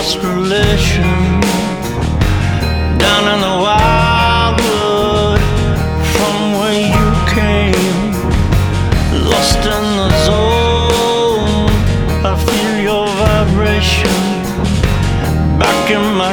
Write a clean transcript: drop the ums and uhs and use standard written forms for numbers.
lost relation down in the wildwood from where you came. Lost in the zone, I feel your vibration back in my